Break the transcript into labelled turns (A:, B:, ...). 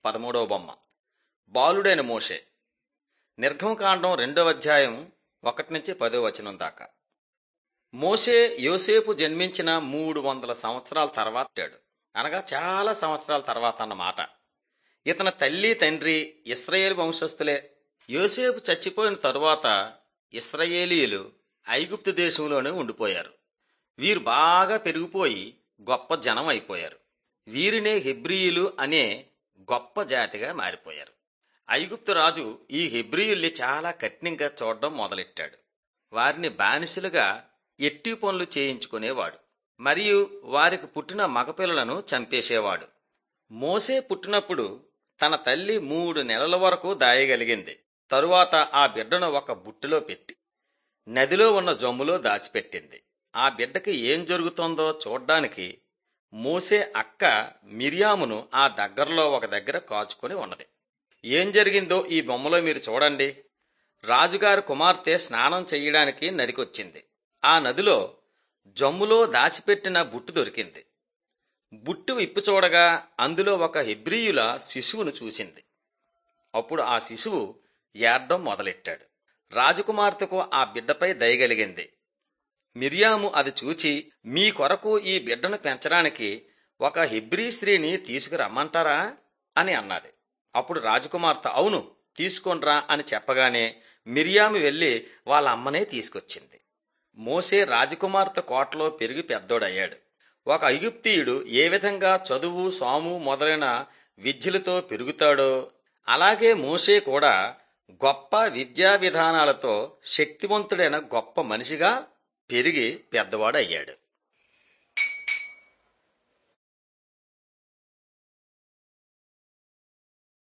A: 13వ బొమ్మ. బాలుడైన మోషే. నిర్గమకాండం 2వ అధ్యాయం 1-10వ వచనం దాకా. మోషే యోసేపు జన్మించిన 300 సంవత్సరాల తర్వాత, అనగా చాలా సంవత్సరాల తర్వాత అన్నమాట. ఇతని తల్లి తండ్రి ఇశ్రాయేలు వంశస్థులే. యోసేపు చచ్చిపోయిన తరువాత ఇశ్రాయేలీయులు ఐగుప్తు దేశంలోనే ఉండిపోయారు. వీరు బాగా పెరిగిపోయి గొప్ప జనం అయిపోయారు. వీరినే హెబ్రీయులు అనే గొప్ప జాతిగా మారిపోయారు. ఐగుప్తు రాజు ఈ హెబ్రీయుల్ని చాలా కఠినంగా చూడడం మొదలెట్టాడు. వారిని బానిసలుగా ఎట్టి పనులు చేయించుకునేవాడు మరియు వారికి పుట్టిన మగపిల్లలను చంపేసేవాడు. మోసే పుట్టినప్పుడు తన తల్లి 3 నెలల వరకు దాయగలిగింది. తరువాత ఆ బిడ్డను ఒక బుట్టలో పెట్టి నదిలో ఉన్న జమ్ములో దాచిపెట్టింది. ఆ బిడ్డకి ఏం జరుగుతుందో చూడ్డానికి మోసే అక్క మిర్యామును ఆ దగ్గరలో ఒక దగ్గర కాచుకొని ఉన్నది. ఏం జరిగిందో ఈ బొమ్మలో మీరు చూడండి. రాజుగారి కుమార్తె స్నానం చెయ్యడానికి నదికొచ్చింది. ఆ నదిలో జమ్ములో దాచిపెట్టిన బుట్టు దొరికింది. బుట్టు విప్పి చూడగా అందులో ఒక హెబ్రీయుల శిశువును చూసింది. అప్పుడు ఆ శిశువు ఏడ్డం మొదలెట్టాడు. రాజకుమార్తెకు ఆ బిడ్డపై దయగలిగింది. మిర్యాము అది చూచి, మీ కొరకు ఈ బిడ్డను పెంచడానికి ఒక హెబ్రీ స్త్రీని తీసుకురమ్మంటారా అని అన్నది. అప్పుడు రాజకుమార్తె అవును తీసుకొనిరా అని చెప్పగానే మిర్యాము వెళ్లి వాళ్ళ అమ్మనే తీసుకొచ్చింది. మోసే రాజకుమార్తె కోటలో పెరిగి పెద్దోడయ్యాడు. ఒక ఐగుప్తీయుడు ఏ విధంగా చదువు సాము మొదలైన విద్యలతో పెరుగుతాడో అలాగే మోసే కూడా గొప్ప విద్యా విధానాలతో శక్తివంతుడైన గొప్ప మనిషిగా పెరిగి పెద్దవాడయ్యాడు.